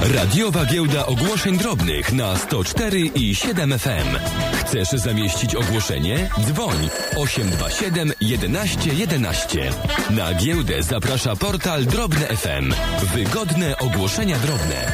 Radiowa giełda ogłoszeń drobnych na 104 i 7 FM. Chcesz zamieścić ogłoszenie? Dzwoń 827 11 11. Na giełdę zaprasza portal Drobne FM. Wygodne ogłoszenia drobne.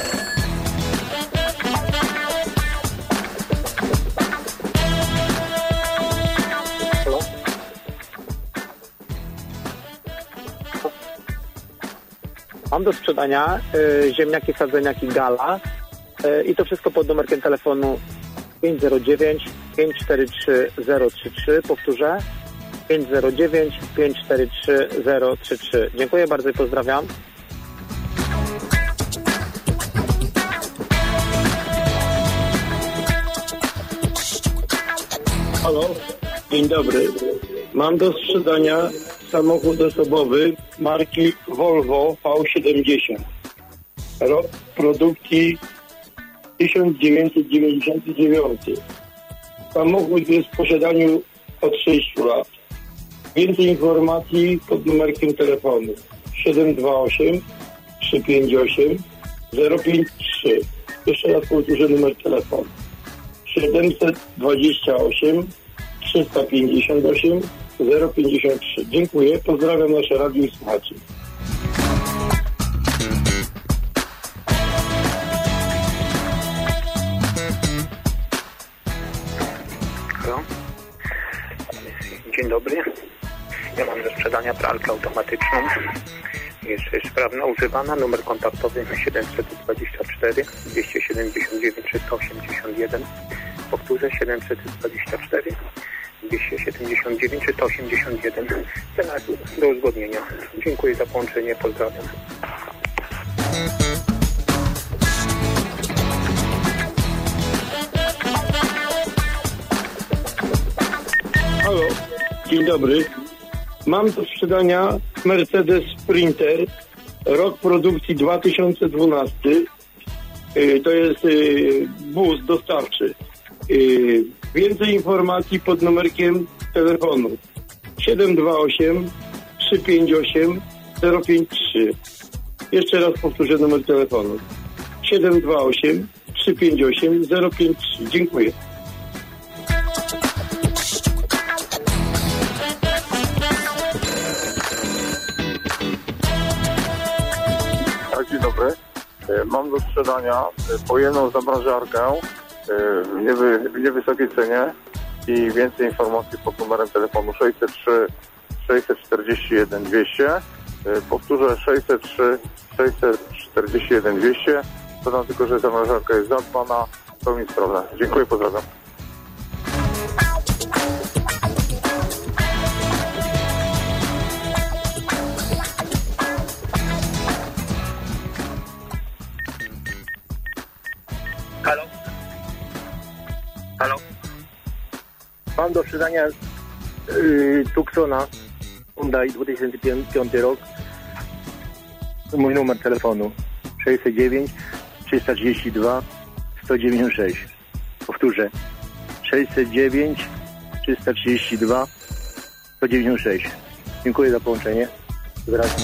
Mam do sprzedania ziemniaki, sadzeniaki Gala i to wszystko pod numerkiem telefonu 509 543 033. Powtórzę 509 543 033. Dziękuję bardzo i pozdrawiam. Halo, dzień dobry. Mam do sprzedania samochód osobowy marki Volvo V70. Rok produkcji 1999. Samochód jest w posiadaniu od 6 lat. Więcej informacji pod numerkiem telefonu 728 358 053. Jeszcze raz powtórzę numer telefonu 728 358 053. Dziękuję. Pozdrawiam nasze radio i słuchaczy. Halo. Dzień dobry. Ja mam do sprzedania pralkę automatyczną. Jest sprawna, używana. Numer kontaktowy 724 279 381. Powtórzę 724 279 czy 181. Cena do uzgodnienia. Dziękuję za połączenie. Pozdrawiam. Halo, dzień dobry. Mam do sprzedania Mercedes Sprinter, rok produkcji 2012. To jest bus dostawczy. Więcej informacji pod numerkiem telefonu 728 358 053. Jeszcze raz powtórzę numer telefonu 728 358 053. Dziękuję. Dzień dobry. Mam do sprzedania pojemną zamrażarkę w niewysokiej cenie i więcej informacji pod numerem telefonu 603 641 200. Powtórzę 603 641 200. Dodam tylko, że zamrażarka jest zadbana, to mi sprawdza. Dziękuję, pozdrawiam. Halo? Halo? Mam do sprzedania Tucsona Hyundai 2005 rok. Mój numer telefonu 609 332 196. Powtórzę 609 332 196. Dziękuję za połączenie. Zwracam.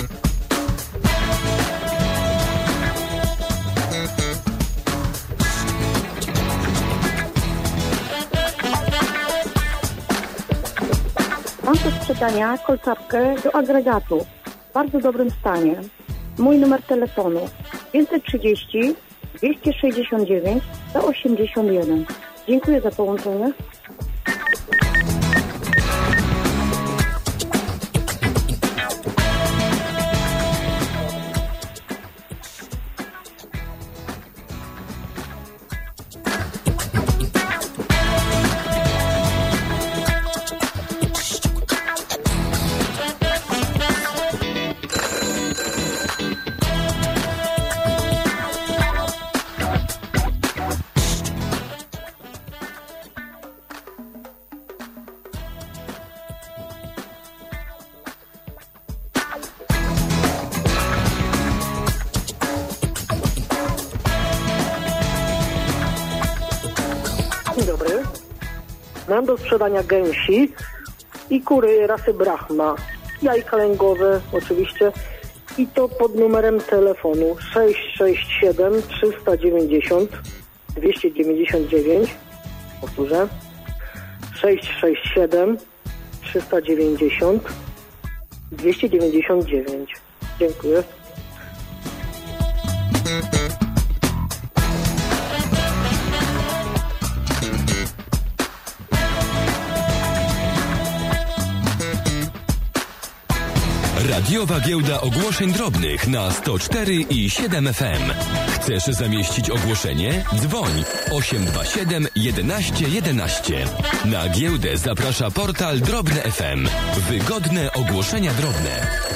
Mam do sprzedania kolczatkę do agregatu w bardzo dobrym stanie. Mój numer telefonu 530 269 181. Dziękuję za połączenie. Dzień dobry. Mam do sprzedania gęsi i kury rasy Brahma. Jajka lęgowe oczywiście. I to pod numerem telefonu 667 390 299. Powtórzę. 667 390 299. Dziękuję. Radiowa Giełda Ogłoszeń Drobnych na 104,7 FM. Chcesz zamieścić ogłoszenie? Dzwoń 827 11 11. Na giełdę zaprasza portal Drobne FM. Wygodne ogłoszenia drobne.